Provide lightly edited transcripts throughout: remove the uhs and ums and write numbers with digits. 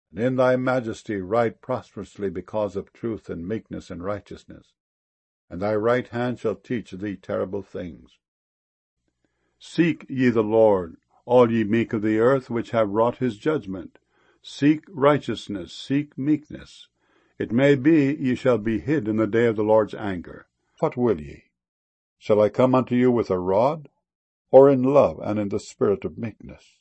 and in thy majesty ride prosperously because of truth and meekness and righteousness. And thy right hand shall teach thee terrible things. Seek ye the Lord, all ye meek of the earth, which have wrought his judgment. Seek righteousness, seek meekness. It may be ye shall be hid in the day of the Lord's anger. What will ye? Shall I come unto you with a rod, or in love and in the spirit of meekness?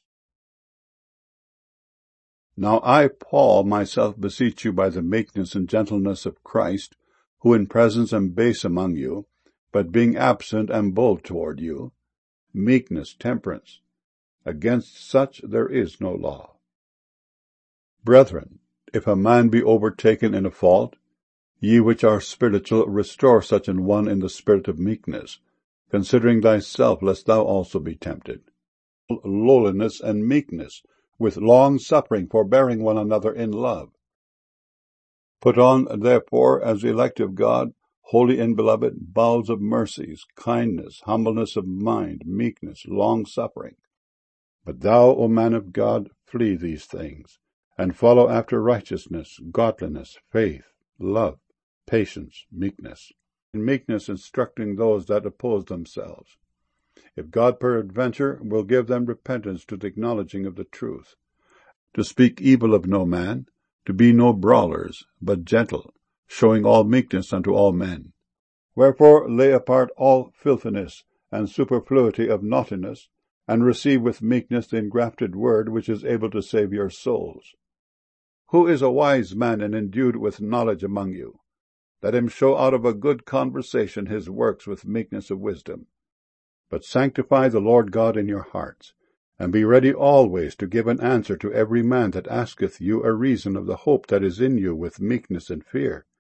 Now I, Paul, myself beseech you by the meekness and gentleness of Christ, who in presence am base among you, but being absent am bold toward you, meekness, temperance. Against such there is no law. Brethren, if a man be overtaken in a fault, ye which are spiritual, restore such an one in the spirit of meekness, considering thyself, lest thou also be tempted. Lowliness and meekness, with long-suffering, forbearing one another in love. Put on, therefore, as elect of God, holy and beloved, bowels of mercies, kindness, humbleness of mind, meekness, long-suffering. But thou, O man of God, flee these things, and follow after righteousness, godliness, faith, love, patience, meekness. In meekness instructing those that oppose themselves. If God peradventure will give them repentance to the acknowledging of the truth. To speak evil of no man, to be no brawlers, but gentle, showing all meekness unto all men. Wherefore lay apart all filthiness and superfluity of naughtiness, and receive with meekness the engrafted word which is able to save your souls. Who is a wise man and endued with knowledge among you? Let him show out of a good conversation his works with meekness of wisdom. But sanctify the Lord God in your hearts, and be ready always to give an answer to every man that asketh you a reason of the hope that is in you with meekness and fear,